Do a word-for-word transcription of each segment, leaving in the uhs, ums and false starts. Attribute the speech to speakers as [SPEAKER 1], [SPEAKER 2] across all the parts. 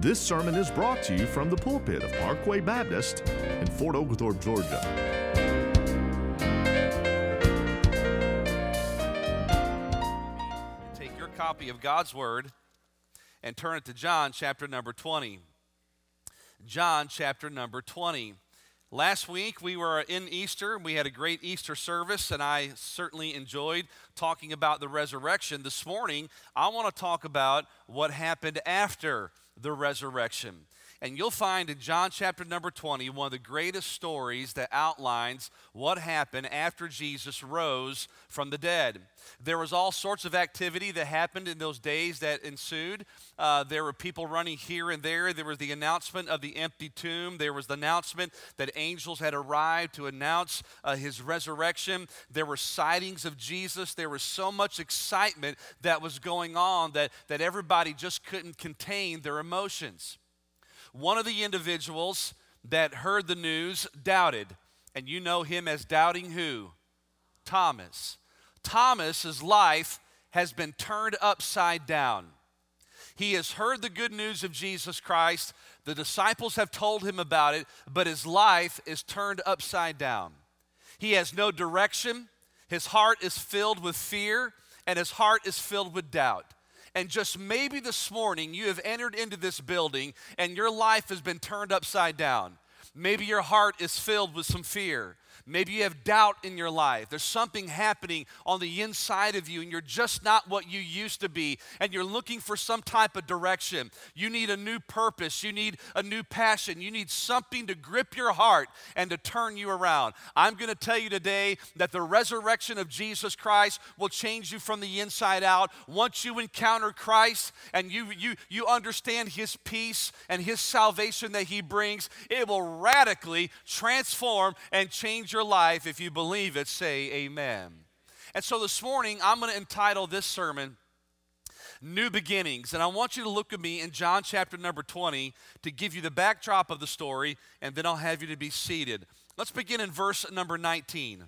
[SPEAKER 1] This sermon is brought to you from the pulpit of Parkway Baptist in Fort Oglethorpe, Georgia.
[SPEAKER 2] Take your copy of God's Word and turn it to John chapter number twenty. John chapter number twenty. Last week we were in Easter. We had a great Easter service, and I certainly enjoyed talking about the resurrection. This morning, I want to talk about what happened after the resurrection. And you'll find in John chapter number twenty, one of the greatest stories that outlines what happened after Jesus rose from the dead. There was all sorts of activity that happened in those days that ensued. Uh, there were people running here and there. There was the announcement of the empty tomb. There was the announcement that angels had arrived to announce uh, his resurrection. There were sightings of Jesus. There was so much excitement that was going on that, that everybody just couldn't contain their emotions. One of the individuals that heard the news doubted, and you know him as doubting who? Thomas. Thomas's life has been turned upside down. He has heard the good news of Jesus Christ. The disciples have told him about it, but his life is turned upside down. He has no direction. His heart is filled with fear, and his heart is filled with doubt. And just maybe this morning you have entered into this building and your life has been turned upside down. Maybe your heart is filled with some fear. Maybe you have doubt in your life. There's something happening on the inside of you and you're just not what you used to be, and you're looking for some type of direction. You need a new purpose. You need a new passion. You need something to grip your heart and to turn you around. I'm going to tell you today that the resurrection of Jesus Christ will change you from the inside out. Once you encounter Christ and you, you, you understand his peace and his salvation that he brings, it will radically transform and change your life. If you believe it, say amen. And so this morning, I'm going to entitle this sermon, New Beginnings. And I want you to look at me in John chapter number twenty to give you the backdrop of the story, and then I'll have you to be seated. Let's begin in verse number nineteen.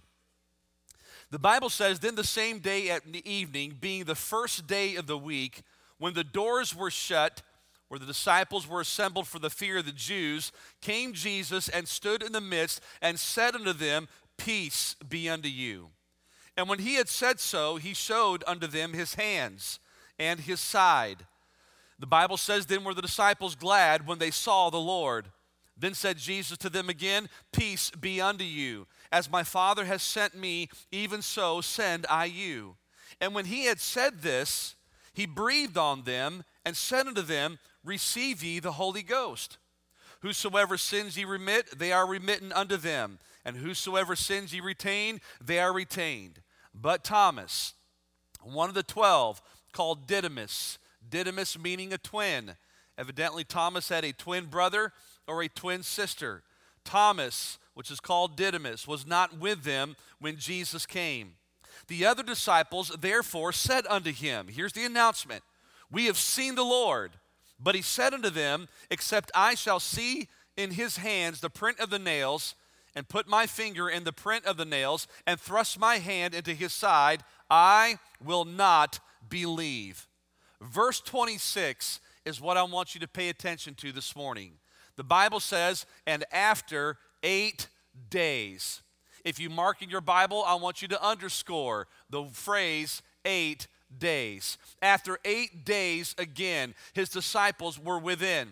[SPEAKER 2] The Bible says, "Then the same day at the evening, being the first day of the week, when the doors were shut, where the disciples were assembled for the fear of the Jews, came Jesus and stood in the midst and said unto them, Peace be unto you. And when he had said so, he showed unto them his hands and his side. The Bible says, Then were the disciples glad when they saw the Lord. Then said Jesus to them again, Peace be unto you. As my Father has sent me, even so send I you. And when he had said this, he breathed on them and said unto them, Receive ye the Holy Ghost. Whosoever sins ye remit, they are remitten unto them. And whosoever sins ye retain, they are retained. But Thomas, one of the twelve, called Didymus, Didymus meaning a twin. Evidently Thomas had a twin brother or a twin sister. Thomas, which is called Didymus, was not with them when Jesus came. The other disciples therefore said unto him," here's the announcement, "We have seen the Lord." But he said unto them, Except I shall see in his hands the print of the nails, and put my finger in the print of the nails, and thrust my hand into his side, I will not believe. Verse twenty-six is what I want you to pay attention to this morning. The Bible says, and after eight days. If you mark in your Bible, I want you to underscore the phrase eight days. After eight days again, his disciples were within,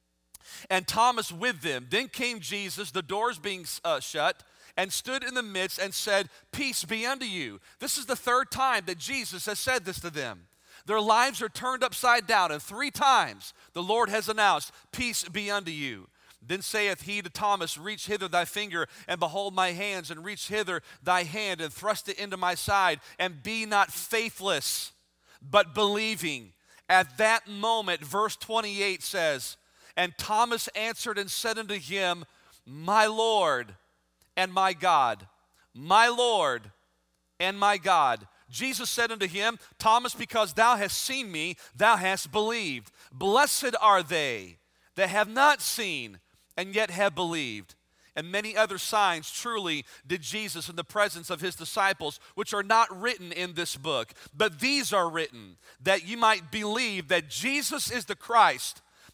[SPEAKER 2] and Thomas with them. Then came Jesus, the doors being uh, shut, and stood in the midst and said, Peace be unto you. This is the third time that Jesus has said this to them. Their lives are turned upside down, and three times the Lord has announced, Peace be unto you. Then saith he to Thomas, Reach hither thy finger, and behold my hands, and reach hither thy hand, and thrust it into my side, and be not faithless, but believing. At that moment, verse twenty-eight says, And Thomas answered and said unto him, My Lord and my God. My Lord and my God. Jesus said unto him, Thomas, because thou hast seen me, thou hast believed. Blessed are they that have not seen, and yet have believed. And many other signs truly did Jesus in the presence of his disciples, which are not written in this book. But these are written, that ye might believe that Jesus is the Christ,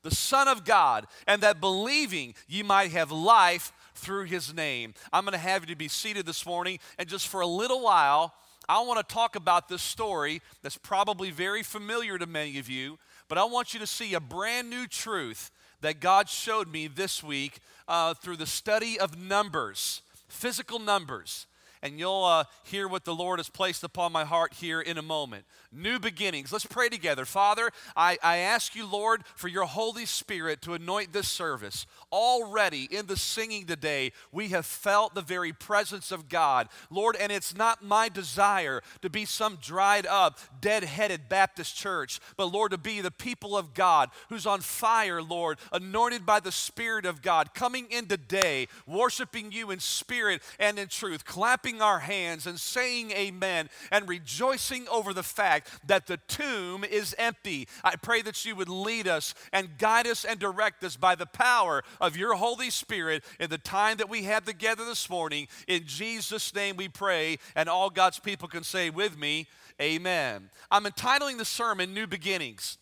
[SPEAKER 2] the Son of God, and that believing ye might have life through his name. I'm going to have you to be seated this morning, and just for a little while, I want to talk about this story that's probably very familiar to many of you, but I want you to see a brand new truth that God showed me this week uh, through the study of numbers, physical numbers. And you'll uh, hear what the Lord has placed upon my heart here in a moment. New beginnings. Let's pray together. Father, I, I ask you, Lord, for your Holy Spirit to anoint this service. Already in the singing today, we have felt the very presence of God. Lord, and it's not my desire to be some dried up, dead-headed Baptist church, but Lord, to be the people of God who's on fire, Lord, anointed by the Spirit of God, coming in today, worshiping you in spirit and in truth, clapping our hands and saying amen and rejoicing over the fact that the tomb is empty. I pray that you would lead us and guide us and direct us by the power of your Holy Spirit in the time that we have together this morning. In Jesus' name we pray, and all God's people can say with me, amen. I'm entitling the sermon, New Beginnings.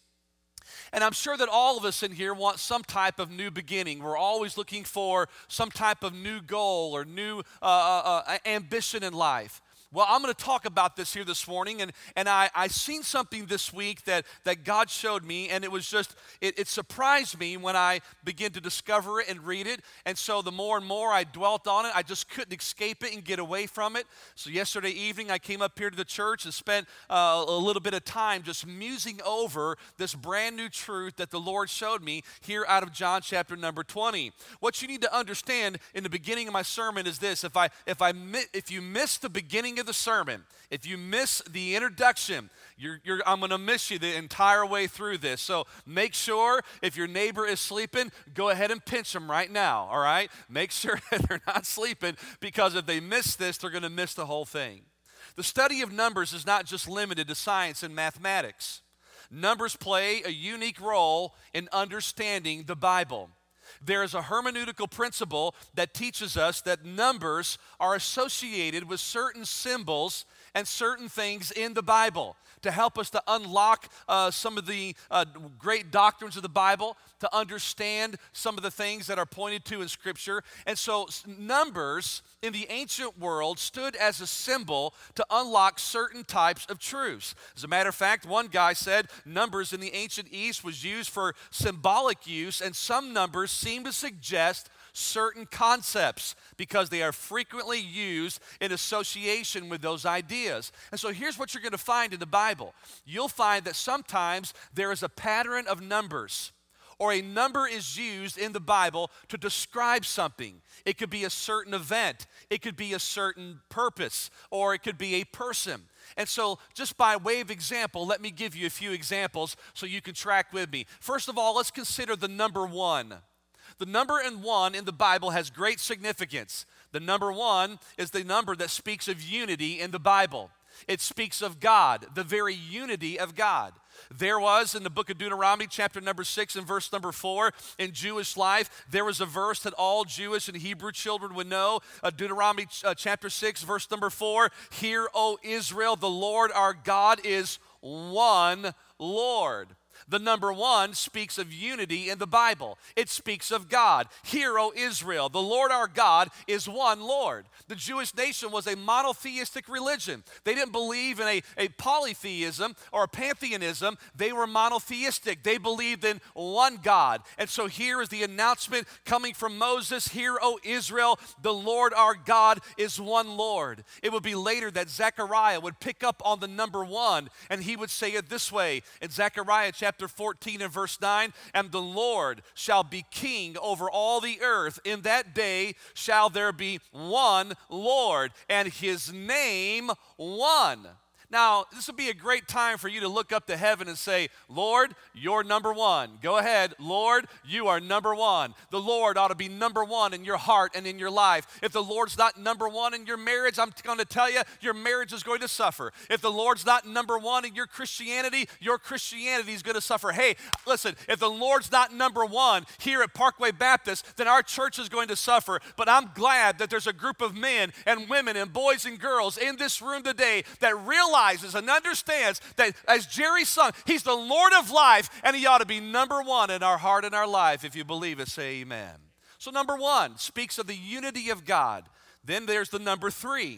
[SPEAKER 2] And I'm sure that all of us in here want some type of new beginning. We're always looking for some type of new goal or new uh, uh, uh, ambition in life. Well, I'm going to talk about this here this morning, and, and I, I seen something this week that, that God showed me, and it was just, it, it surprised me when I began to discover it and read it, and so the more and more I dwelt on it, I just couldn't escape it and get away from it. So yesterday evening, I came up here to the church and spent uh, a little bit of time just musing over this brand new truth that the Lord showed me here out of John chapter number twenty. What you need to understand in the beginning of my sermon is this: if I if I if you miss the beginning of the sermon, if you miss the introduction, you're, you're, I'm going to miss you the entire way through this. So make sure if your neighbor is sleeping, go ahead and pinch them right now, all right? Make sure that they're not sleeping, because if they miss this, they're going to miss the whole thing. The study of numbers is not just limited to science and mathematics. Numbers play a unique role in understanding the Bible. There is a hermeneutical principle that teaches us that numbers are associated with certain symbols and certain things in the Bible to help us to unlock uh, some of the uh, great doctrines of the Bible, to understand some of the things that are pointed to in Scripture. And so numbers in the ancient world stood as a symbol to unlock certain types of truths. As a matter of fact, one guy said numbers in the ancient East was used for symbolic use, and some numbers seem to suggest certain concepts because they are frequently used in association with those ideas. And so here's what you're going to find in the Bible. You'll find that sometimes there is a pattern of numbers, or a number is used in the Bible to describe something. It could be a certain event, it could be a certain purpose, or it could be a person. And so just by way of example, let me give you a few examples so you can track with me. First of all, let's consider the number one. The number in one in the Bible has great significance. The number one is the number that speaks of unity in the Bible. It speaks of God, the very unity of God. There was in the book of Deuteronomy, chapter number six and verse number four, in Jewish life, there was a verse that all Jewish and Hebrew children would know. Uh, Deuteronomy uh, chapter six, verse number four, "Hear, O Israel, the Lord our God is one Lord." The number one speaks of unity in the Bible. It speaks of God. Hear, O Israel, the Lord our God is one Lord. The Jewish nation was a monotheistic religion. They didn't believe in a, a polytheism or a pantheism. They were monotheistic. They believed in one God. And so here is the announcement coming from Moses: Hear, O Israel, the Lord our God is one Lord. It would be later that Zechariah would pick up on the number one, and he would say it this way in Zechariah chapter Chapter fourteen and verse nine, "And the Lord shall be king over all the earth. In that day shall there be one Lord, and his name one." Now, this would be a great time for you to look up to heaven and say, "Lord, you're number one." Go ahead. Lord, you are number one. The Lord ought to be number one in your heart and in your life. If the Lord's not number one in your marriage, I'm going to tell you, your marriage is going to suffer. If the Lord's not number one in your Christianity, your Christianity is going to suffer. Hey, listen, if the Lord's not number one here at Parkway Baptist, then our church is going to suffer. But I'm glad that there's a group of men and women and boys and girls in this room today that realize realizes and understands that, as Jerry sung, he's the Lord of life, and he ought to be number one in our heart and our life. If you believe it, say amen. So number one speaks of the unity of God. Then there's the number three.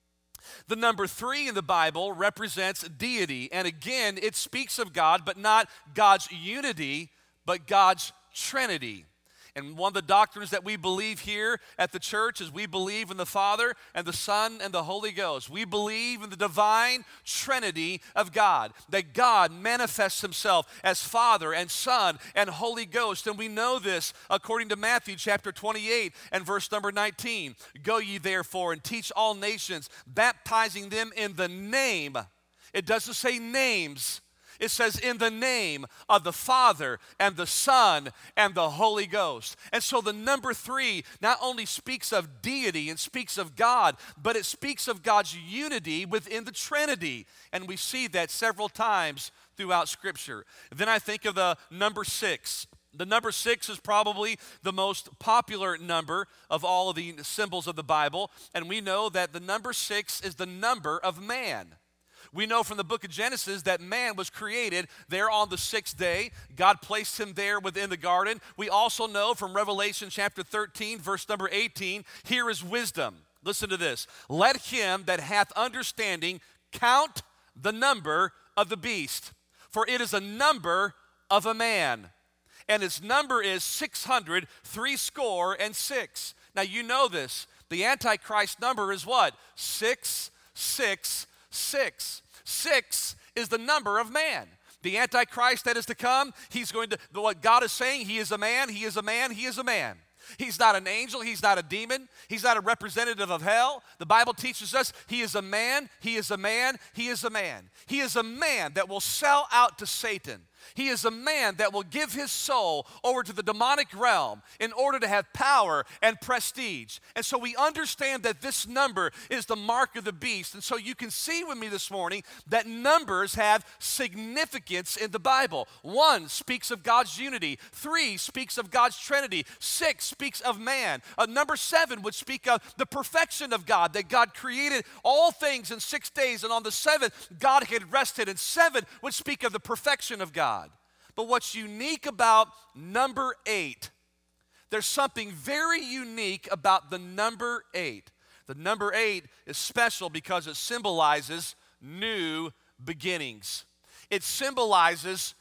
[SPEAKER 2] The number three in the Bible represents deity. And again, it speaks of God, but not God's unity, but God's Trinity. And one of the doctrines that we believe here at the church is we believe in the Father and the Son and the Holy Ghost. We believe in the divine Trinity of God, that God manifests himself as Father and Son and Holy Ghost. And we know this according to Matthew chapter twenty-eight and verse number nineteen. Go ye therefore and teach all nations, baptizing them in the name. It doesn't say names. It says in the name of the Father and the Son and the Holy Ghost. And so the number three not only speaks of deity and speaks of God, but it speaks of God's unity within the Trinity. And we see that several times throughout Scripture. Then I think of the number six. The number six is probably the most popular number of all of the symbols of the Bible. And we know that the number six is the number of man. We know from the book of Genesis that man was created there on the sixth day. God placed him there within the garden. We also know from Revelation chapter thirteen, verse number eighteen, here is wisdom. Listen to this. Let him that hath understanding count the number of the beast, for it is a number of a man, and its number is six hundred three score and six. Now you know this. The Antichrist number is what? Six, six, six. Six is the number of man. The Antichrist that is to come, he's going to, what God is saying, he is a man, he is a man, he is a man. He's not an angel, he's not a demon, he's not a representative of hell. The Bible teaches us he is a man, he is a man, he is a man. He is a man that will sell out to Satan. He is a man that will give his soul over to the demonic realm in order to have power and prestige. And so we understand that this number is the mark of the beast. And so you can see with me this morning that numbers have significance in the Bible. One speaks of God's unity. Three speaks of God's Trinity. Six speaks of man. Uh, number seven would speak of the perfection of God, that God created all things in six days, and on the seventh, God had rested. And seven would speak of the perfection of God. But what's unique about number eight, there's something very unique about the number eight. The number eight is special because it symbolizes new beginnings. It symbolizes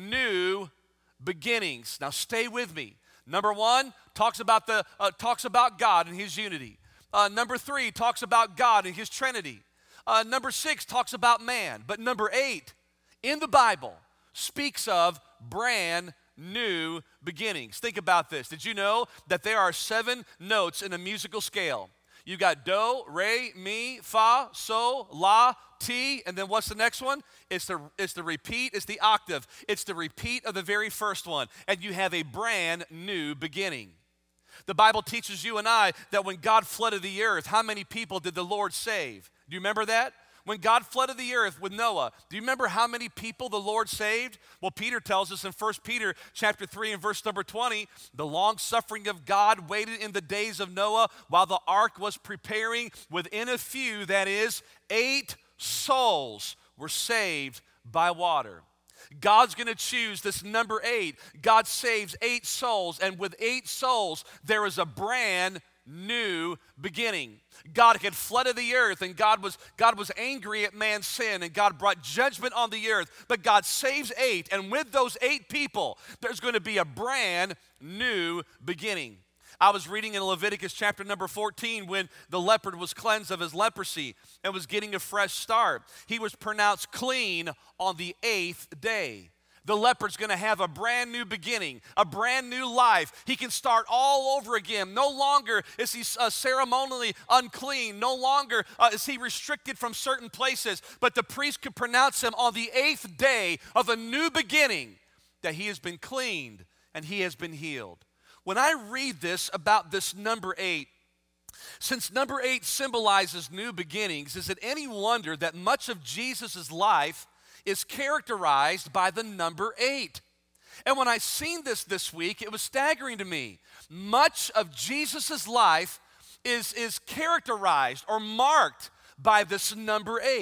[SPEAKER 2] new beginnings. Now stay with me. Number one talks about the uh, talks about God and his unity. Uh, number three talks about God and his Trinity. Uh, number six talks about man. But number eight in the Bible speaks of brand new beginnings. Think about this. Did you know that there are seven notes in a musical scale? You got do, re, mi, fa, sol, la, ti, and then what's the next one? It's the, it's the repeat, it's the octave. It's the repeat of the very first one, and you have a brand new beginning. The Bible teaches you and I that when God flooded the earth, how many people did the Lord save? Do you remember that? When God flooded the earth with Noah, do you remember how many people the Lord saved? Well, Peter tells us in First Peter chapter three and verse number twenty, the long suffering of God waited in the days of Noah while the ark was preparing. Within a few, that is, eight souls were saved by water. God's going to choose this number eight. God saves eight souls, and with eight souls, there is a brand new beginning. God had flooded the earth, and God was, God was angry at man's sin, and God brought judgment on the earth, but God saves eight, and with those eight people, there's going to be a brand new beginning. I was reading in Leviticus chapter number fourteen when the leopard was cleansed of his leprosy and was getting a fresh start. He was pronounced clean on the eighth day. The leopard's going to have a brand new beginning, a brand new life. He can start all over again. No longer is he uh, ceremonially unclean. No longer uh, is he restricted from certain places. But the priest could pronounce him on the eighth day of a new beginning that he has been cleaned and he has been healed. When I read this about this number eight, since number eight symbolizes new beginnings, is it any wonder that much of Jesus' life is characterized by the number eight? And when I seen this this week, it was staggering to me. Much of Jesus' life is, is characterized or marked by this number eight.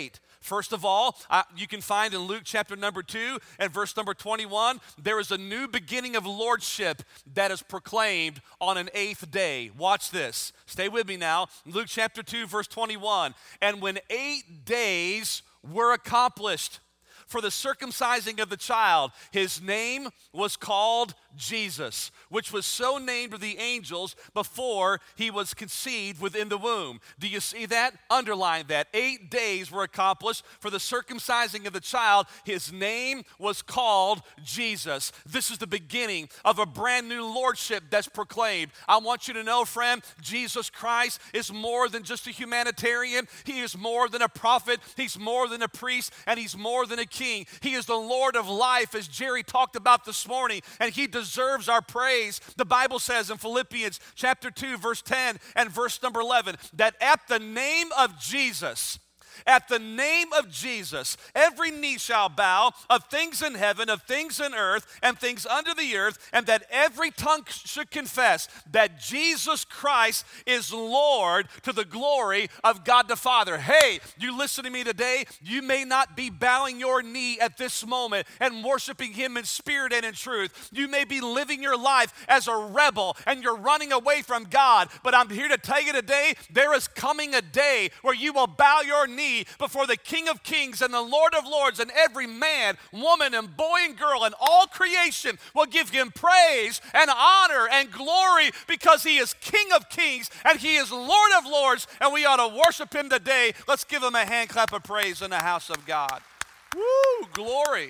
[SPEAKER 2] First of all, uh, you can find in Luke chapter number two and verse number twenty-one, there is a new beginning of lordship that is proclaimed on an eighth day. Watch this. Stay with me now. Luke chapter two, verse twenty-one. And when eight days were accomplished for the circumcising of the child, his name was called Jesus, which was so named of the angels before he was conceived within the womb. Do you see that? Underline that. Eight days were accomplished for the circumcising of the child. His name was called Jesus. This is the beginning of a brand new lordship that's proclaimed. I want you to know, friend, Jesus Christ is more than just a humanitarian. He is more than a prophet. He's more than a priest, and he's more than a king. He is the Lord of life, as Jerry talked about this morning, and he deserves our praise. The Bible says in Philippians chapter two, verse ten and verse number eleven, that at the name of Jesus, at the name of Jesus, every knee shall bow, of things in heaven, of things in earth, and things under the earth, and that every tongue should confess that Jesus Christ is Lord, to the glory of God the Father. Hey, you listen to me today. You may not be bowing your knee at this moment and worshiping him in spirit and in truth. You may be living your life as a rebel and you're running away from God, but I'm here to tell you today, there is coming a day where you will bow your knee before the King of Kings and the Lord of Lords, and every man, woman, and boy and girl and all creation will give him praise and honor and glory, because he is King of Kings and he is Lord of Lords, and we ought to worship him today. Let's give him a hand clap of praise in the house of God. Woo, glory.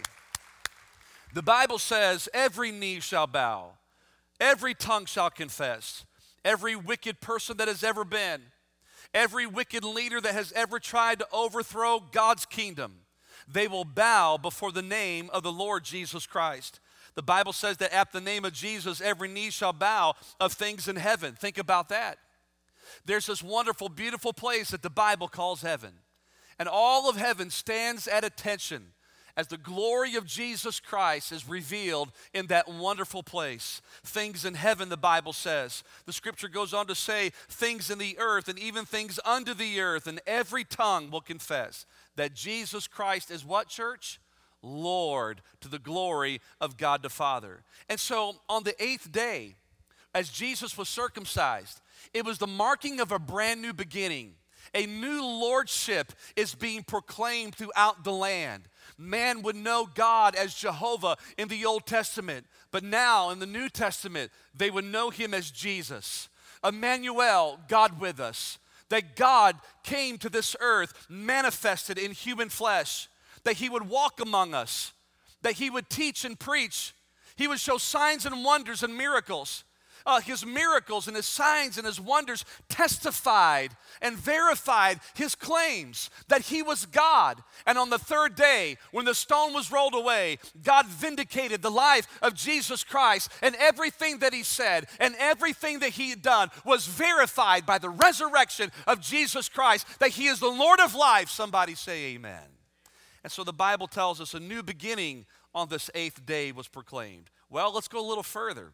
[SPEAKER 2] The Bible says every knee shall bow, every tongue shall confess, every wicked person that has ever been, every wicked leader that has ever tried to overthrow God's kingdom, they will bow before the name of the Lord Jesus Christ. The Bible says that at the name of Jesus, every knee shall bow, of things in heaven. Think about that. There's this wonderful, beautiful place that the Bible calls heaven. And all of heaven stands at attention as the glory of Jesus Christ is revealed in that wonderful place. Things in heaven, the Bible says. The scripture goes on to say, things in the earth and even things under the earth, and every tongue will confess that Jesus Christ is what, church? Lord, to the glory of God the Father. And so on the eighth day, as Jesus was circumcised, it was the marking of a brand new beginning. A new lordship is being proclaimed throughout the land. Man would know God as Jehovah in the Old Testament, but now in the New Testament, they would know him as Jesus. Emmanuel, God with us. That God came to this earth manifested in human flesh. That he would walk among us. That he would teach and preach. He would show signs and wonders and miracles. Uh, his miracles and his signs and his wonders testified and verified his claims that he was God. And on the third day, when the stone was rolled away, God vindicated the life of Jesus Christ, and everything that he said and everything that he had done was verified by the resurrection of Jesus Christ, that he is the Lord of life. Somebody say amen. And so the Bible tells us a new beginning on this eighth day was proclaimed. Well, let's go a little further.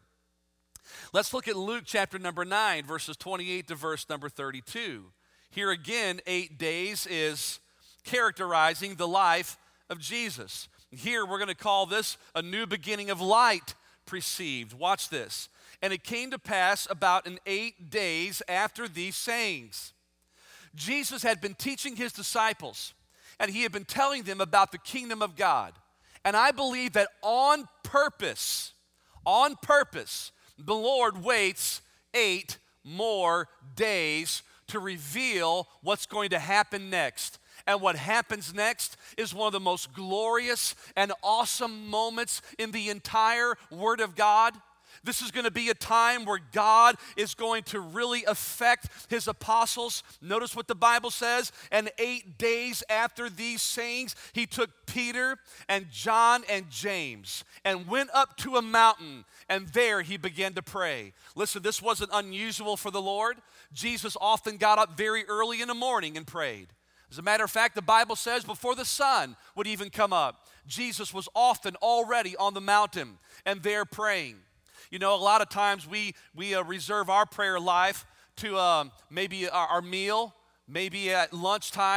[SPEAKER 2] Let's look at Luke chapter number nine, verses twenty-eight to verse number thirty-two. Here again, eight days is characterizing the life of Jesus. Here we're going to call this a new beginning of light perceived. Watch this. And it came to pass about in eight days after these sayings, Jesus had been teaching his disciples, and he had been telling them about the kingdom of God. And I believe that on purpose, on purpose, the Lord waits eight more days to reveal what's going to happen next. And what happens next is one of the most glorious and awesome moments in the entire Word of God. This is going to be a time where God is going to really affect his apostles. Notice what the Bible says. And eight days after these sayings, he took Peter and John and James and went up to a mountain, and there he began to pray. Listen, this wasn't unusual for the Lord. Jesus often got up very early in the morning and prayed. As a matter of fact, the Bible says before the sun would even come up, Jesus was often already on the mountain and there praying. You know, a lot of times we, we uh, reserve our prayer life to um, maybe our, our meal, maybe at lunchtime,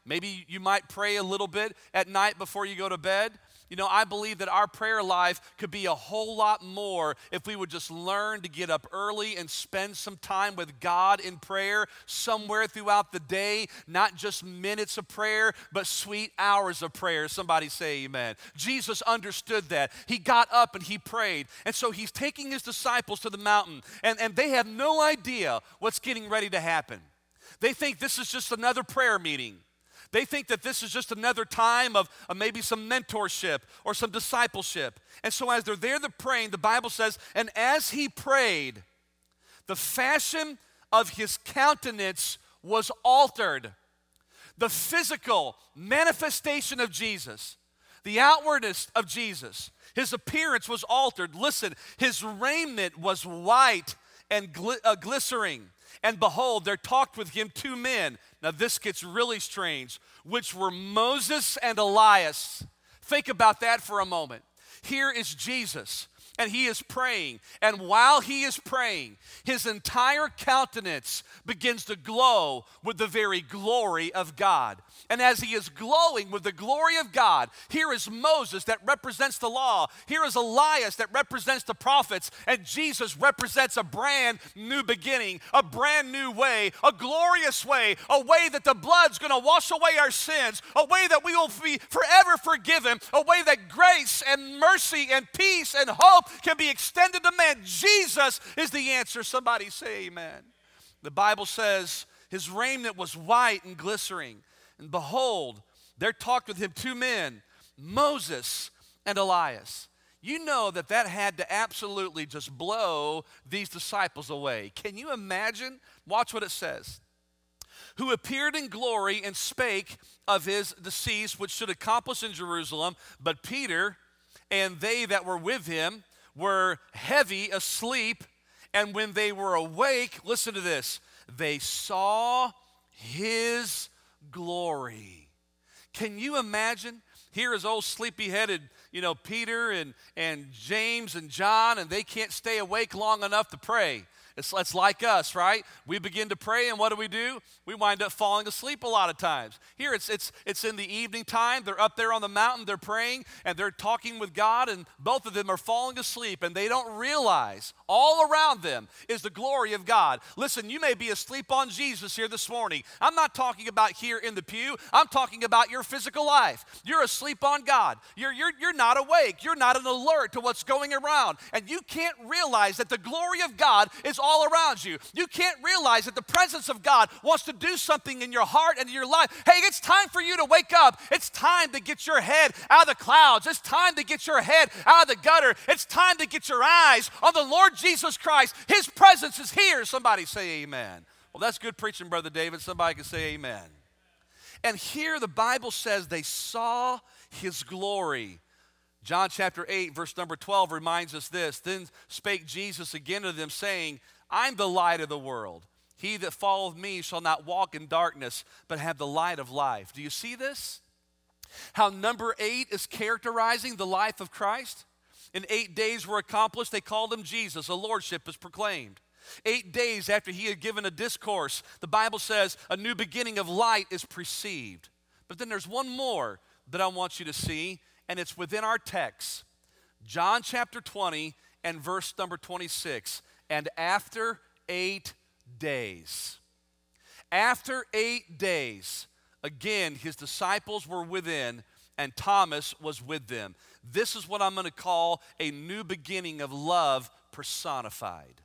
[SPEAKER 2] Maybe you might pray a little bit at night before you go to bed. You know, I believe that our prayer life could be a whole lot more if we would just learn to get up early and spend some time with God in prayer somewhere throughout the day, not just minutes of prayer, but sweet hours of prayer. Somebody say amen. Jesus understood that. He got up and he prayed. And so he's taking his disciples to the mountain, and, and they have no idea what's getting ready to happen. They think this is just another prayer meeting. They think that this is just another time of, of maybe some mentorship or some discipleship. And so as they're there, they're praying, the Bible says, and as he prayed, the fashion of his countenance was altered. The physical manifestation of Jesus, the outwardness of Jesus, his appearance was altered. Listen, his raiment was white and gl- uh, glistering. And behold, there talked with him two men. Now this gets really strange, which were Moses and Elias. Think about that for a moment. Here is Jesus, and he is praying. And while he is praying, his entire countenance begins to glow with the very glory of God. And as he is glowing with the glory of God, here is Moses that represents the law. Here is Elias that represents the prophets. And Jesus represents a brand new beginning, a brand new way, a glorious way, a way that the blood's going to wash away our sins, a way that we will be forever forgiven, a way that grace and mercy and peace and hope can be extended to man. Jesus is the answer. Somebody say amen. The Bible says his raiment was white and glistening. And behold, there talked with him two men, Moses and Elias. You know that that had to absolutely just blow these disciples away. Can you imagine? Watch what it says. Who appeared in glory and spake of his decease, which should accomplish in Jerusalem. But Peter and they that were with him were heavy asleep. And when they were awake, listen to this, they saw his glory. Can you imagine? Here is old sleepy-headed, you know, Peter and, and James and John, and they can't stay awake long enough to pray. It's, it's like us, right? We begin to pray, and what do we do? We wind up falling asleep a lot of times. Here, it's it's it's in the evening time. They're up there on the mountain. They're praying, and they're talking with God, and both of them are falling asleep, and they don't realize all around them is the glory of God. Listen, you may be asleep on Jesus here this morning. I'm not talking about here in the pew. I'm talking about your physical life. You're asleep on God. You're, you're, you're not awake. You're not an alert to what's going around, and you can't realize that the glory of God is all around you. You can't realize that the presence of God wants to do something in your heart and in your life. Hey, it's time for you to wake up. It's time to get your head out of the clouds. It's time to get your head out of the gutter. It's time to get your eyes on the Lord Jesus Christ. His presence is here. Somebody say amen. Well, that's good preaching, Brother David. Somebody can say amen. And here the Bible says they saw his glory. John chapter eight, verse number twelve reminds us this. Then spake Jesus again to them, saying, I'm the light of the world. He that followeth me shall not walk in darkness, but have the light of life. Do you see this? How number eight is characterizing the life of Christ? In eight days were accomplished, they called him Jesus. A lordship is proclaimed. Eight days after he had given a discourse, the Bible says a new beginning of light is perceived. But then there's one more that I want you to see, and it's within our text. John chapter twenty and verse number twenty-six. And after eight days, after eight days, again, his disciples were within, and Thomas was with them. This is what I'm going to call a new beginning of love personified.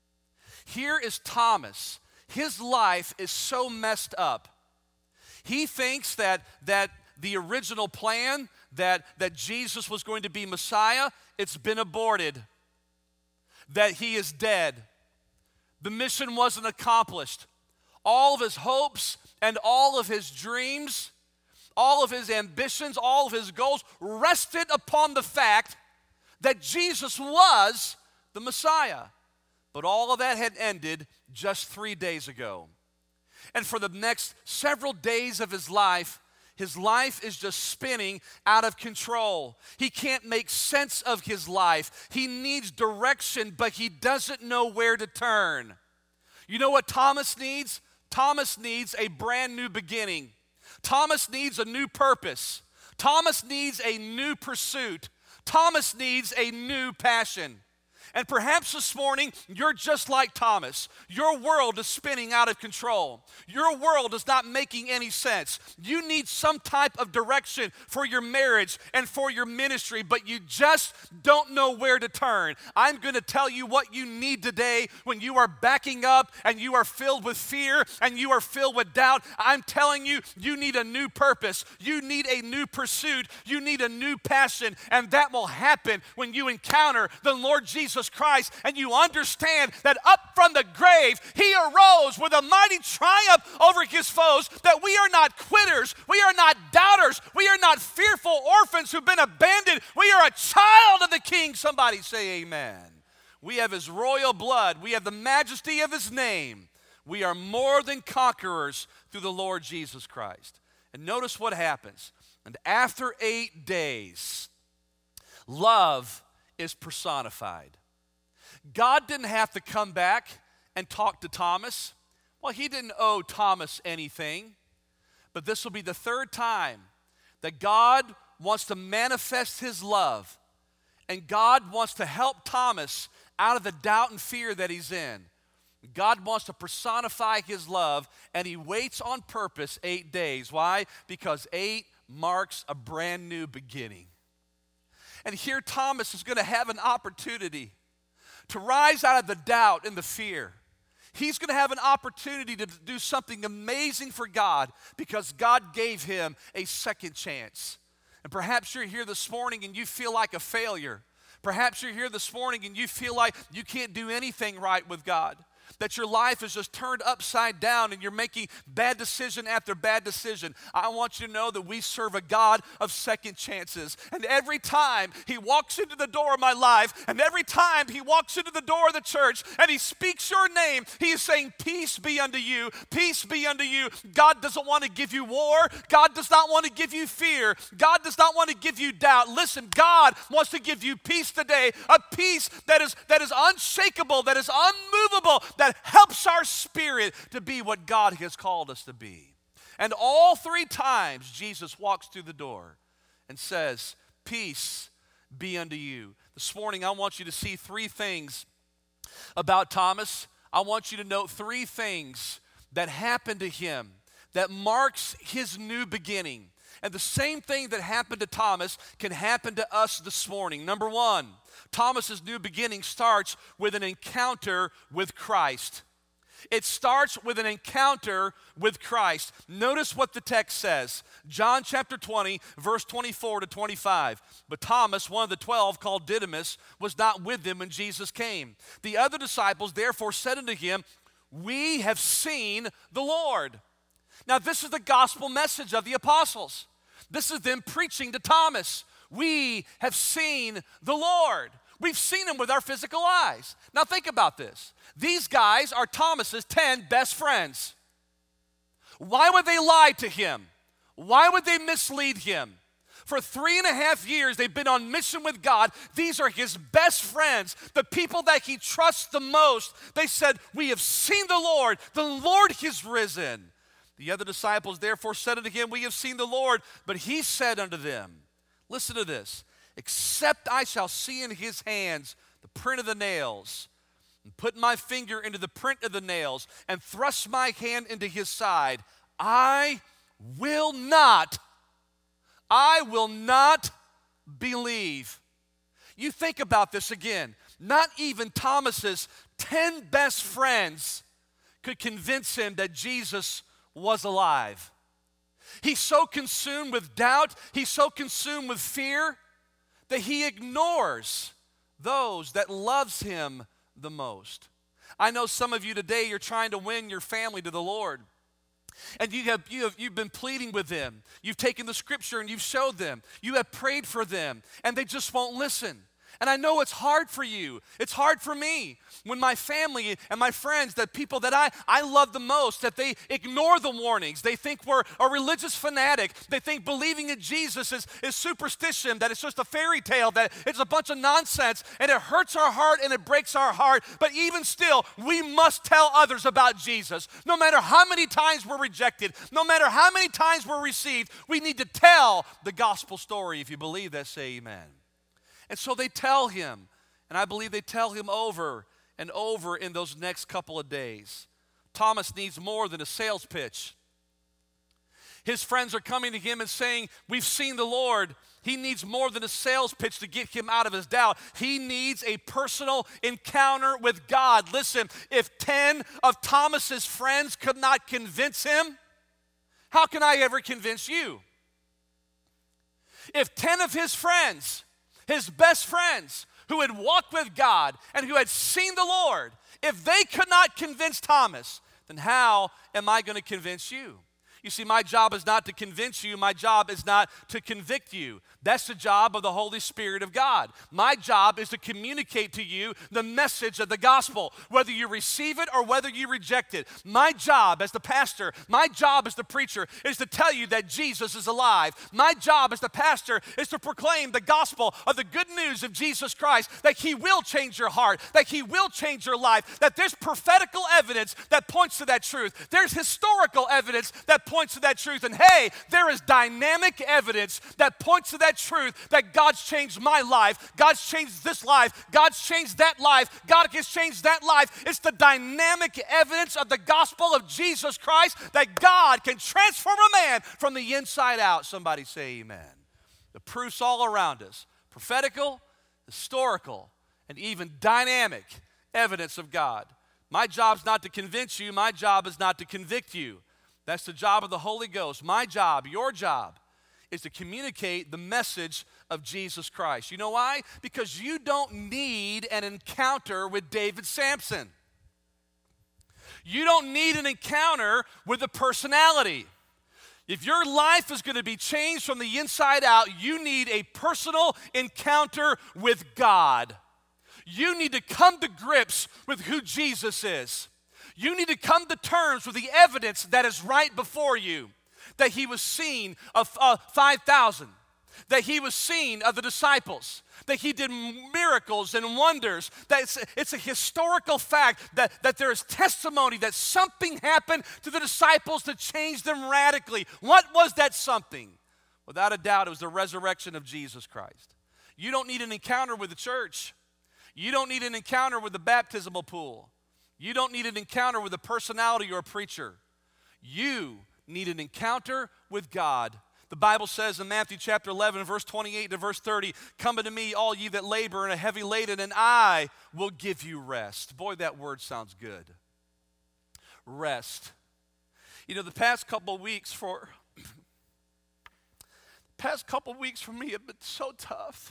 [SPEAKER 2] Here is Thomas. His life is so messed up. He thinks that, that the original plan, that, that Jesus was going to be Messiah, it's been aborted. That he is dead. The mission wasn't accomplished. All of his hopes and all of his dreams, all of his ambitions, all of his goals rested upon the fact that Jesus was the Messiah. But all of that had ended just three days ago. And for the next several days of his life, his life is just spinning out of control. He can't make sense of his life. He needs direction, but he doesn't know where to turn. You know what Thomas needs? Thomas needs a brand new beginning. Thomas needs a new purpose. Thomas needs a new pursuit. Thomas needs a new passion. And perhaps this morning, you're just like Thomas. Your world is spinning out of control. Your world is not making any sense. You need some type of direction for your marriage and for your ministry, but you just don't know where to turn. I'm going to tell you what you need today when you are backing up and you are filled with fear and you are filled with doubt. I'm telling you, you need a new purpose. You need a new pursuit. You need a new passion, and that will happen when you encounter the Lord Jesus Christ and you understand that up from the grave he arose with a mighty triumph over his foes, that we are not quitters, we are not doubters, we are not fearful orphans who've been abandoned. We are a child of the King. Somebody say amen. We have his royal blood. We have the majesty of his name. We are more than conquerors through the Lord Jesus Christ. And notice what happens. And after eight days, love is personified. God didn't have to come back and talk to Thomas. Well, he didn't owe Thomas anything. But this will be the third time that God wants to manifest his love. And God wants to help Thomas out of the doubt and fear that he's in. God wants to personify his love, and he waits on purpose eight days. Why? Because eight marks a brand new beginning. And here Thomas is going to have an opportunity to rise out of the doubt and the fear. He's going to have an opportunity to do something amazing for God because God gave him a second chance. And perhaps you're here this morning and you feel like a failure. Perhaps you're here this morning and you feel like you can't do anything right with God, that your life is just turned upside down and you're making bad decision after bad decision. I want you to know that we serve a God of second chances. And every time he walks into the door of my life, and every time he walks into the door of the church and he speaks your name, he is saying, peace be unto you, peace be unto you. God doesn't want to give you war. God does not want to give you fear. God does not want to give you doubt. Listen, God wants to give you peace today, a peace that is, that is unshakable, that is unmovable, that helps our spirit to be what God has called us to be. And all three times Jesus walks through the door and says, peace be unto you. This morning I want you to see three things about Thomas. I want you to note three things that happened to him that marks his new beginning. And the same thing that happened to Thomas can happen to us this morning. Number one, Thomas's new beginning starts with an encounter with Christ. It starts with an encounter with Christ. Notice what the text says. John chapter twenty, verse twenty-four to twenty-five. But Thomas, one of the twelve, called Didymus, was not with them when Jesus came. The other disciples therefore said unto him, we have seen the Lord. Now this is the gospel message of the apostles. This is them preaching to Thomas. We have seen the Lord. We've seen him with our physical eyes. Now think about this. These guys are Thomas's ten best friends. Why would they lie to him? Why would they mislead him? For three and a half years, they've been on mission with God. These are his best friends, the people that he trusts the most. They said, we have seen the Lord. The Lord is risen. The other disciples therefore said unto him, we have seen the Lord. But he said unto them, listen to this, except I shall see in his hands the print of the nails, and put my finger into the print of the nails, and thrust my hand into his side, I will not, I will not believe. You think about this again. Not even Thomas's ten best friends could convince him that Jesus was alive. He's so consumed with doubt, he's so consumed with fear, that he ignores those that loves him the most. I know some of you today, you're trying to win your family to the Lord. And you have, you have, you've been pleading with them. You've taken the scripture and you've showed them. You have prayed for them, and they just won't listen. And I know it's hard for you. It's hard for me when my family and my friends, the people that I, I love the most, that they ignore the warnings. They think we're a religious fanatic. They think believing in Jesus is, is superstition, that it's just a fairy tale, that it's a bunch of nonsense, and it hurts our heart and it breaks our heart. But even still, we must tell others about Jesus. No matter how many times we're rejected, no matter how many times we're received, we need to tell the gospel story. If you believe that, say amen. And so they tell him, and I believe they tell him over and over in those next couple of days. Thomas needs more than a sales pitch. His friends are coming to him and saying, we've seen the Lord. He needs more than a sales pitch to get him out of his doubt. He needs a personal encounter with God. Listen, if ten of Thomas's friends could not convince him, how can I ever convince you? If ten of his friends, his best friends, who had walked with God and who had seen the Lord, if they could not convince Thomas, then how am I going to convince you? You see, my job is not to convince you. My job is not to convict you. That's the job of the Holy Spirit of God. My job is to communicate to you the message of the gospel, whether you receive it or whether you reject it. My job as the pastor, my job as the preacher is to tell you that Jesus is alive. My job as the pastor is to proclaim the gospel of the good news of Jesus Christ, that he will change your heart, that he will change your life, that there's prophetical evidence that points to that truth. There's historical evidence that points to that truth. And hey, there is dynamic evidence that points to that truth, that God's changed my life, God's changed this life, God's changed that life, God has changed that life. It's the dynamic evidence of the gospel of Jesus Christ that God can transform a man from the inside out. Somebody say amen. The proof's all around us. Prophetical, historical, and even dynamic evidence of God. My job's not to convince you. My job is not to convict you. That's the job of the Holy Ghost. My job, your job, is to communicate the message of Jesus Christ. You know why? Because you don't need an encounter with David Samson. You don't need an encounter with a personality. If your life is going to be changed from the inside out, you need a personal encounter with God. You need to come to grips with who Jesus is. You need to come to terms with the evidence that is right before you. That he was seen of uh, five thousand. That he was seen of the disciples. That he did miracles and wonders. That it's, it's a historical fact that, that there is testimony that something happened to the disciples to change them radically. What was that something? Without a doubt, it was the resurrection of Jesus Christ. You don't need an encounter with the church. You don't need an encounter with the baptismal pool. You don't need an encounter with a personality or a preacher. You need an encounter with God. The Bible says in Matthew chapter eleven, verse twenty-eight to verse thirty, "Come unto me, all ye that labor and are heavy laden, and I will give you rest." Boy, that word sounds good. Rest. You know, the past couple of weeks for past couple of weeks for me have been so tough.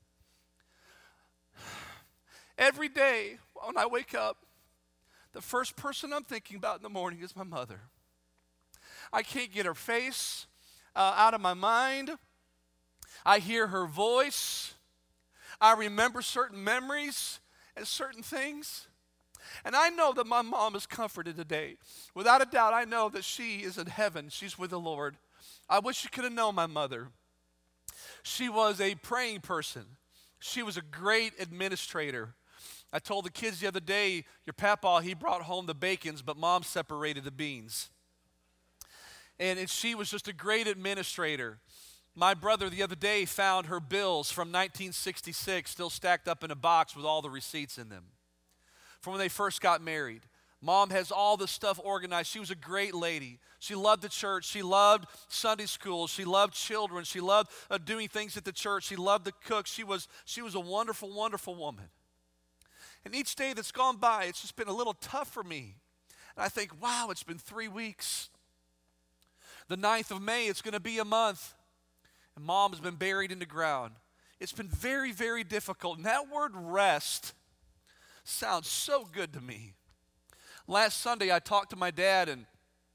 [SPEAKER 2] Every day when I wake up, the first person I'm thinking about in the morning is my mother. I can't get her face uh, out of my mind. I hear her voice. I remember certain memories and certain things. And I know that my mom is comforted today. Without a doubt, I know that she is in heaven. She's with the Lord. I wish you could have known my mother. She was a praying person. She was a great administrator. I told the kids the other day, your papa, he brought home the bacons, but mom separated the beans. And, and she was just a great administrator. My brother the other day found her bills from nineteen sixty-six still stacked up in a box with all the receipts in them from when they first got married. Mom has all this stuff organized. She was a great lady. She loved the church. She loved Sunday school. She loved children. She loved uh, doing things at the church. She loved to cook. She was, she was a wonderful, wonderful woman. And each day that's gone by, it's just been a little tough for me. And I think, wow, it's been three weeks. The ninth of May, it's going to be a month. And mom has been buried in the ground. It's been very, very difficult. And that word rest sounds so good to me. Last Sunday, I talked to my dad and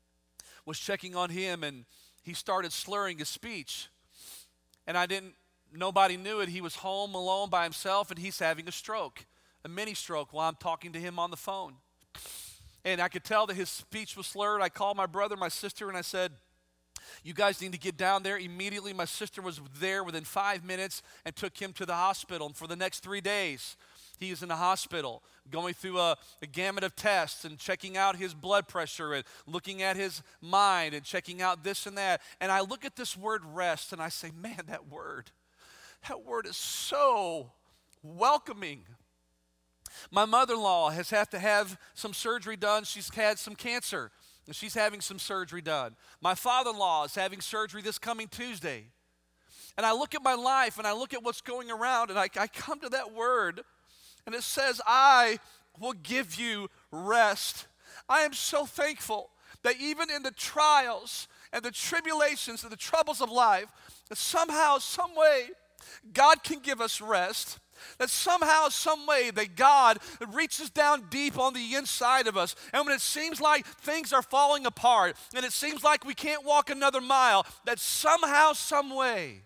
[SPEAKER 2] was checking on him, and he started slurring his speech. And I didn't nobody knew it. He was home alone by himself, and he's having a stroke, a mini stroke, while I'm talking to him on the phone. And I could tell that his speech was slurred. I called my brother, my sister, and I said, you guys need to get down there immediately. My sister was there within five minutes and took him to the hospital. And for the next three days, he is in the hospital going through a, a gamut of tests and checking out his blood pressure and looking at his mind and checking out this and that. And I look at this word rest and I say, man, that word, that word is so welcoming. My mother-in-law has had to have some surgery done. She's had some cancer, and she's having some surgery done. My father-in-law is having surgery this coming Tuesday. And I look at my life, and I look at what's going around, and I, I come to that word, and it says, I will give you rest. I am so thankful that even in the trials and the tribulations and the troubles of life, that somehow, some way, God can give us rest. That somehow, some way, that God reaches down deep on the inside of us. And when it seems like things are falling apart, and it seems like we can't walk another mile, that somehow, some way,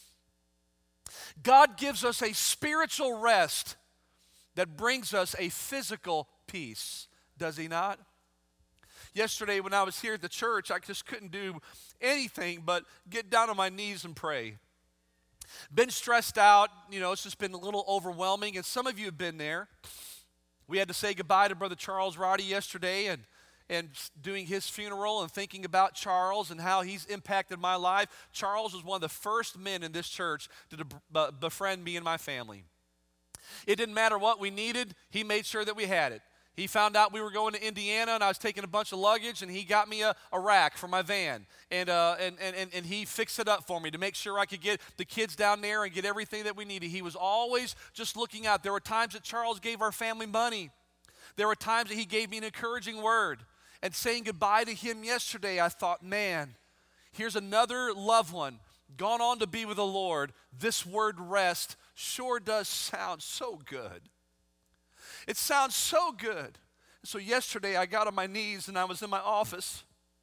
[SPEAKER 2] God gives us a spiritual rest that brings us a physical peace. Does he not? Yesterday when I was here at the church, I just couldn't do anything but get down on my knees and pray. Been stressed out, you know, it's just been a little overwhelming, and some of you have been there. We had to say goodbye to Brother Charles Roddy yesterday, and, and doing his funeral and thinking about Charles and how he's impacted my life. Charles was one of the first men in this church to befriend me and my family. It didn't matter what we needed, he made sure that we had it. He found out we were going to Indiana, and I was taking a bunch of luggage, and he got me a, a rack for my van, and, uh, and, and, and he fixed it up for me to make sure I could get the kids down there and get everything that we needed. He was always just looking out. There were times that Charles gave our family money. There were times that he gave me an encouraging word. And saying goodbye to him yesterday, I thought, man, here's another loved one gone on to be with the Lord. This word rest sure does sound so good. It sounds so good. So yesterday I got on my knees and I was in my office.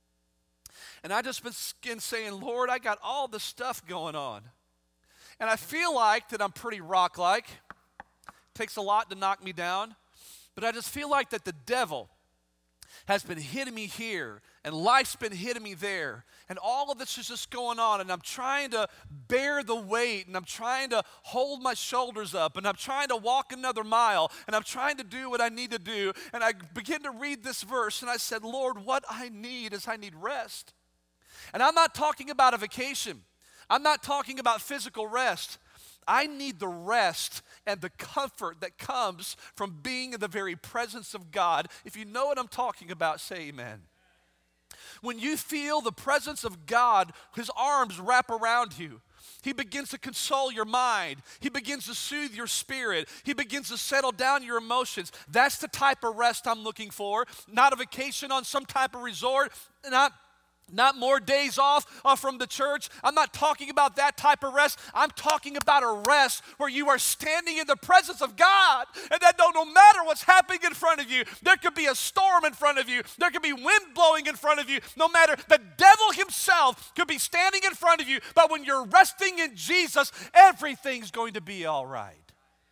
[SPEAKER 2] And I just been saying, Lord, I got all this stuff going on. And I feel like that I'm pretty rock-like. It takes a lot to knock me down. But I just feel like that the devil has been hitting me here, and life's been hitting me there, and all of this is just going on, and I'm trying to bear the weight, and I'm trying to hold my shoulders up, and I'm trying to walk another mile, and I'm trying to do what I need to do, and I begin to read this verse, and I said, Lord, what I need is I need rest. And I'm not talking about a vacation. I'm not talking about physical rest. I need the rest and the comfort that comes from being in the very presence of God. If you know what I'm talking about, say amen. When you feel the presence of God, his arms wrap around you. He begins to console your mind. He begins to soothe your spirit. He begins to settle down your emotions. That's the type of rest I'm looking for. Not a vacation on some type of resort, not Not more days off uh, from the church. I'm not talking about that type of rest. I'm talking about a rest where you are standing in the presence of God, and that no, no matter what's happening in front of you, there could be a storm in front of you, there could be wind blowing in front of you, no matter, the devil himself could be standing in front of you, but when you're resting in Jesus, everything's going to be all right.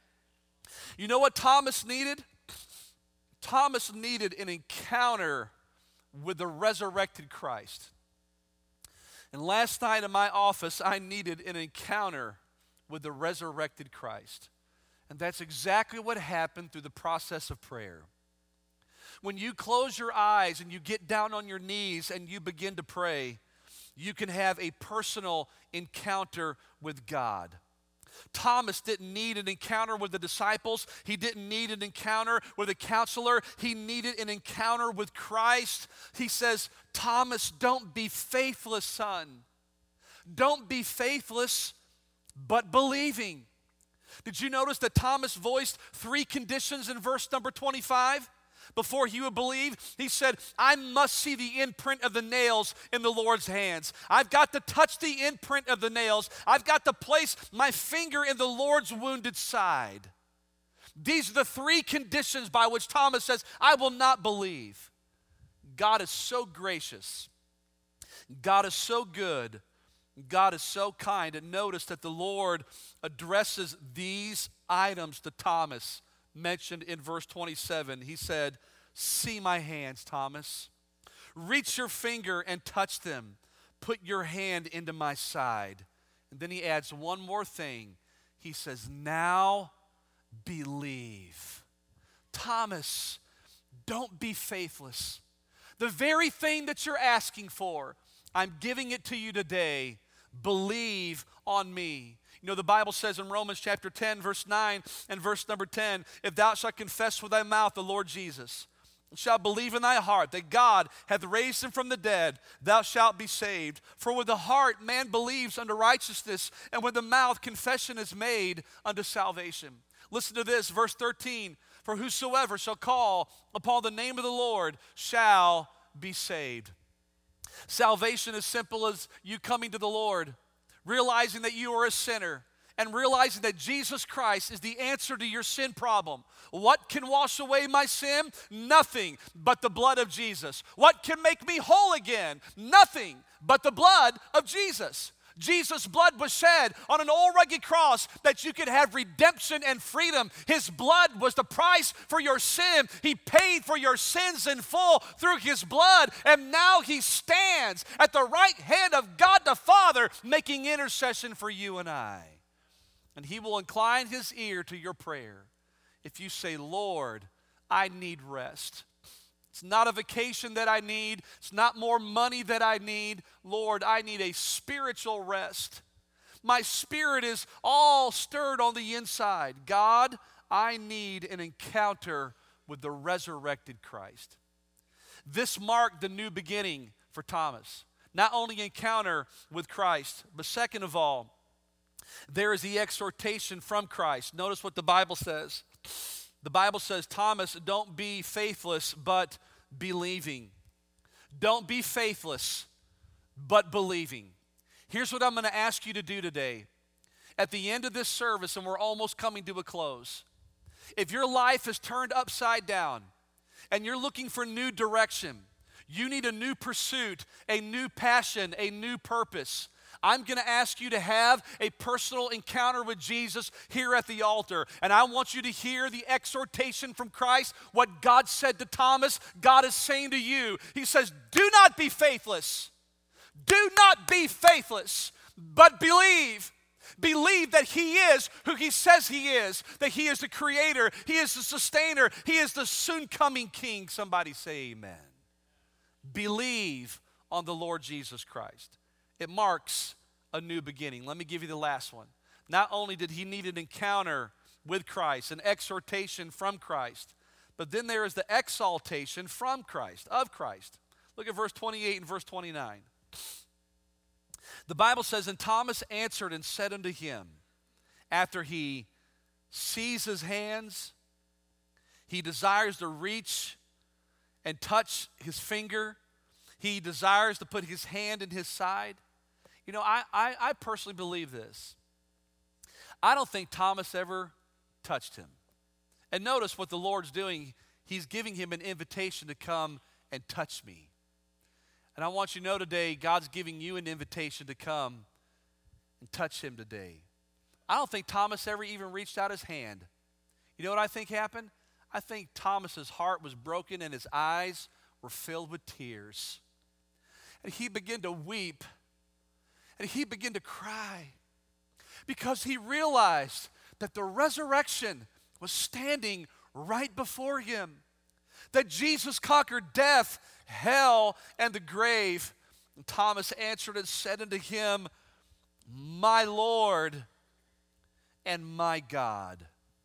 [SPEAKER 2] You know what Thomas needed? Thomas needed an encounter with the resurrected Christ. And last night in my office, I needed an encounter with the resurrected Christ. And that's exactly what happened through the process of prayer. When you close your eyes and you get down on your knees and you begin to pray, you can have a personal encounter with God. Thomas didn't need an encounter with the disciples. He didn't need an encounter with a counselor. He needed an encounter with Christ. He says, Thomas, don't be faithless, son. Don't be faithless, but believing. Did you notice that Thomas voiced three conditions in verse number twenty-five? Before he would believe, he said, I must see the imprint of the nails in the Lord's hands. I've got to touch the imprint of the nails. I've got to place my finger in the Lord's wounded side. These are the three conditions by which Thomas says, I will not believe. God is so gracious. God is so good. God is so kind, and notice that the Lord addresses these items to Thomas, mentioned in verse twenty-seven. He said, "See my hands, Thomas. Reach your finger and touch them. Put your hand into my side." And then he adds one more thing. He says, "Now believe." Thomas, don't be faithless. The very thing that you're asking for, I'm giving it to you today. Believe on me. You know, the Bible says in Romans chapter ten, verse nine and verse number ten, "If thou shalt confess with thy mouth the Lord Jesus, and shalt believe in thy heart that God hath raised him from the dead, thou shalt be saved. For with the heart man believes unto righteousness, and with the mouth confession is made unto salvation." Listen to this, verse thirteen. "For whosoever shall call upon the name of the Lord shall be saved." Salvation is simple as you coming to the Lord, realizing that you are a sinner, and realizing that Jesus Christ is the answer to your sin problem. What can wash away my sin? Nothing but the blood of Jesus. What can make me whole again? Nothing but the blood of Jesus. Jesus' blood was shed on an old rugged cross that you could have redemption and freedom. His blood was the price for your sin. He paid for your sins in full through his blood, and now he stands at the right hand of God the Father making intercession for you and I. And he will incline his ear to your prayer if you say, "Lord, I need rest. It's not a vacation that I need. It's not more money that I need. Lord, I need a spiritual rest. My spirit is all stirred on the inside. God, I need an encounter with the resurrected Christ." This marked the new beginning for Thomas. Not only encounter with Christ, but second of all, there is the exhortation from Christ. Notice what the Bible says. The Bible says, "Thomas, don't be faithless, but believing." Don't be faithless, but believing. Here's what I'm going to ask you to do today. At the end of this service, and we're almost coming to a close, if your life is turned upside down and you're looking for new direction, you need a new pursuit, a new passion, a new purpose, I'm going to ask you to have a personal encounter with Jesus here at the altar. And I want you to hear the exhortation from Christ, what God said to Thomas, God is saying to you. He says, "Do not be faithless. Do not be faithless, but believe." Believe that he is who he says he is, that he is the creator, he is the sustainer, he is the soon coming king. Somebody say amen. Believe on the Lord Jesus Christ. It marks a new beginning. Let me give you the last one. Not only did he need an encounter with Christ, an exhortation from Christ, but then there is the exaltation from Christ, of Christ. Look at verse twenty-eight and verse twenty-nine. The Bible says, "And Thomas answered and said unto him," after he sees his hands, he desires to reach and touch his finger, he desires to put his hand in his side. You know, I, I, I personally believe this. I don't think Thomas ever touched him. And notice what the Lord's doing. He's giving him an invitation to come and touch me. And I want you to know today, God's giving you an invitation to come and touch him today. I don't think Thomas ever even reached out his hand. You know what I think happened? I think Thomas's heart was broken and his eyes were filled with tears. And he began to weep. And he began to cry because he realized that the resurrection was standing right before him. That Jesus conquered death, hell, and the grave. And Thomas answered and said unto him, "My Lord and my God."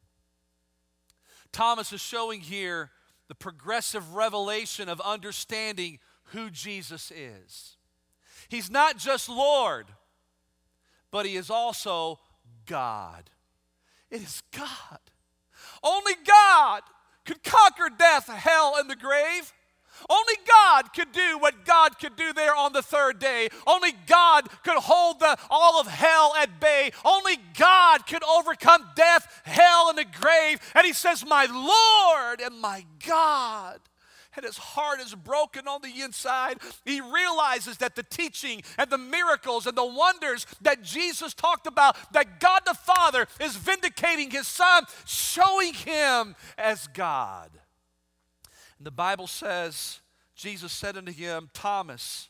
[SPEAKER 2] Thomas is showing here the progressive revelation of understanding who Jesus is. He's not just Lord, but he is also God. It is God. Only God could conquer death, hell, and the grave. Only God could do what God could do there on the third day. Only God could hold the, all of hell at bay. Only God could overcome death, hell, and the grave. And he says, "My Lord and my God." and his heart is broken on the inside. He realizes that the teaching and the miracles and the wonders that Jesus talked about, that God the Father is vindicating his Son, showing him as God. And the Bible says, Jesus said unto him, Thomas,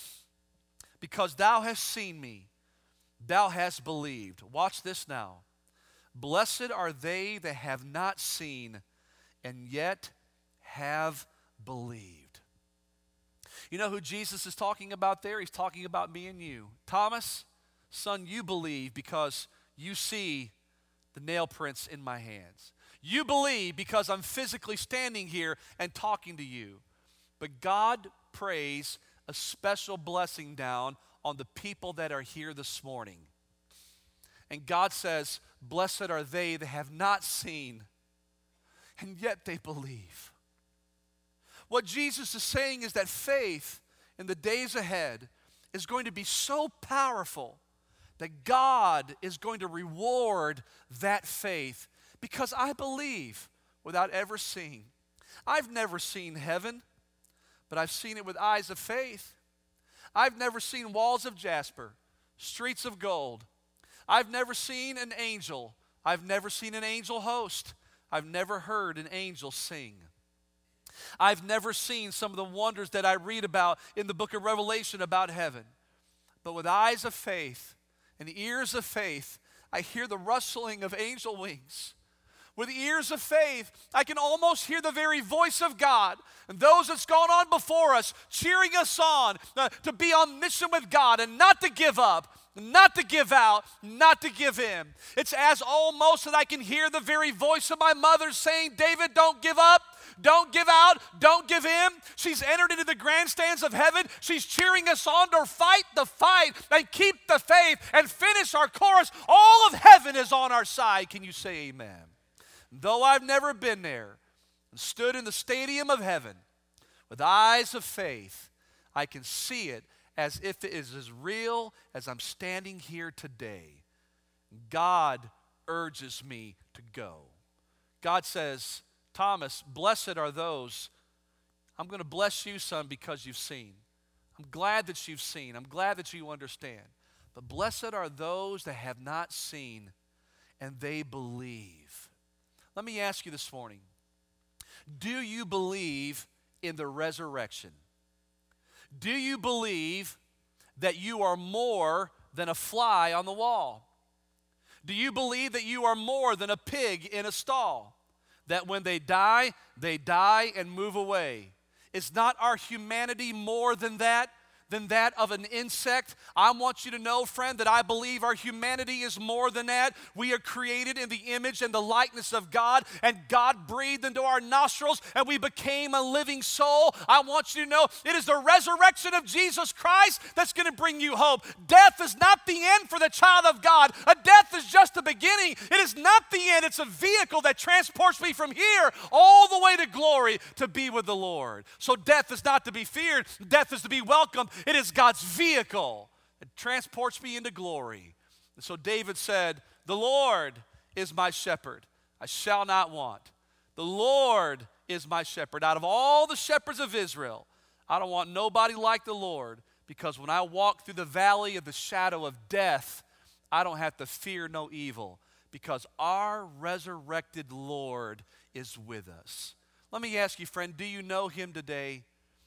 [SPEAKER 2] because thou hast seen me, thou hast believed. Watch this now. Blessed are they that have not seen and yet have believed. You know who Jesus is talking about there? He's talking about me and you. Thomas, son, you believe because you see the nail prints in my hands. You believe because I'm physically standing here and talking to you. But God prays a special blessing down on the people that are here this morning. And God says, blessed are they that have not seen, and yet they believe. What Jesus is saying is that faith in the days ahead is going to be so powerful that God is going to reward that faith, because I believe without ever seeing. I've never seen heaven, but I've seen it with eyes of faith. I've never seen walls of jasper, streets of gold. I've never seen an angel. I've never seen an angel host. I've never heard an angel sing. I've never seen some of the wonders that I read about in the book of Revelation about heaven. But with eyes of faith and ears of faith, I hear the rustling of angel wings. With ears of faith, I can almost hear the very voice of God. And those that's gone on before us, cheering us on uh, to be on mission with God and not to give up, not to give out, not to give in. It's as almost that I can hear the very voice of my mother saying, David, don't give up. Don't give out. Don't give in. She's entered into the grandstands of heaven. She's cheering us on to fight the fight and keep the faith and finish our course. All of heaven is on our side. Can you say amen? Though I've never been there and stood in the stadium of heaven, with eyes of faith, I can see it as if it is as real as I'm standing here today. God urges me to go. God says, Thomas, blessed are those. I'm going to bless you, son, because you've seen. I'm glad that you've seen. I'm glad that you understand. But blessed are those that have not seen and they believe. Let me ask you this morning, do you believe in the resurrection? Do you believe that you are more than a fly on the wall? Do you believe that you are more than a pig in a stall? That when they die, they die and move away? Is not our humanity more than that? Than that of an insect? I want you to know, friend, that I believe our humanity is more than that. We are created in the image and the likeness of God, and God breathed into our nostrils, and we became a living soul. I want you to know it is the resurrection of Jesus Christ that's going to bring you hope. Death is not the end for the child of God. A death is just the beginning. It is not the end. It's a vehicle that transports me from here all the way to glory to be with the Lord. So death is not to be feared. Death is to be welcomed. It is God's vehicle. It transports me into glory. And so David said, the Lord is my shepherd. I shall not want. The Lord is my shepherd. Out of all the shepherds of Israel, I don't want nobody like the Lord, because when I walk through the valley of the shadow of death, I don't have to fear no evil, because our resurrected Lord is with us. Let me ask you, friend, do you know him today?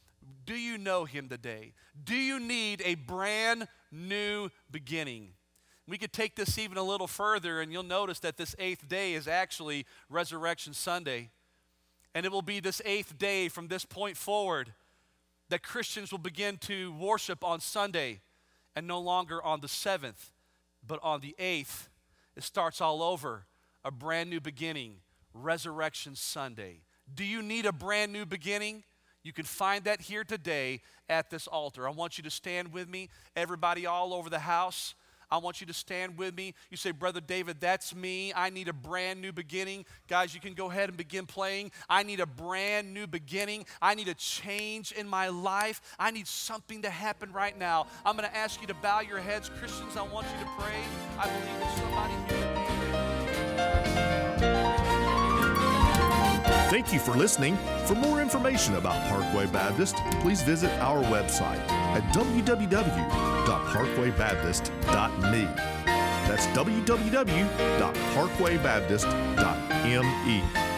[SPEAKER 2] Do you know him today? Do you need a brand new beginning? We could take this even a little further, and you'll notice that this eighth day is actually Resurrection Sunday. And it will be this eighth day from this point forward that Christians will begin to worship on Sunday, and no longer on the seventh, but on the eighth. It starts all over, a brand new beginning, Resurrection Sunday. Do you need a brand new beginning? You can find that here today at this altar. I want you to stand with me, everybody all over the house. I want you to stand with me. You say, Brother David, that's me. I need a brand new beginning. Guys, you can go ahead and begin playing. I need a brand new beginning. I need a change in my life. I need something to happen right now. I'm going to ask you to bow your heads. Christians, I want you to pray. I believe there's somebody here.
[SPEAKER 1] Thank you for listening. For more information about Parkway Baptist, please visit our website at w w w dot parkway baptist dot m e. That's w w w dot parkway baptist dot m e.